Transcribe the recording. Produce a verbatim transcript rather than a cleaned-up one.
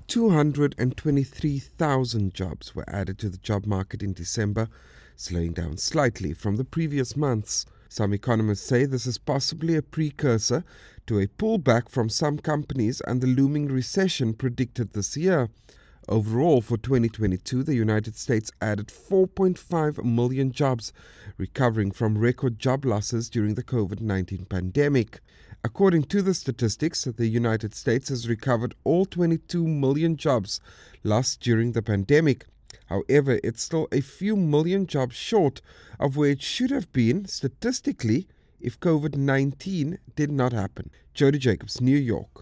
two hundred twenty-three thousand jobs were added to the job market in December, slowing down slightly from the previous months. Some economists say this is possibly a precursor to a pullback from some companies and the looming recession predicted this year. Overall, for twenty twenty-two, the United States added four point five million jobs, recovering from record job losses during the COVID nineteen pandemic. According to the statistics, the United States has recovered all twenty-two million jobs lost during the pandemic. However, it's still a few million jobs short of where it should have been statistically if COVID nineteen did not happen. Jody Jacobs, New York.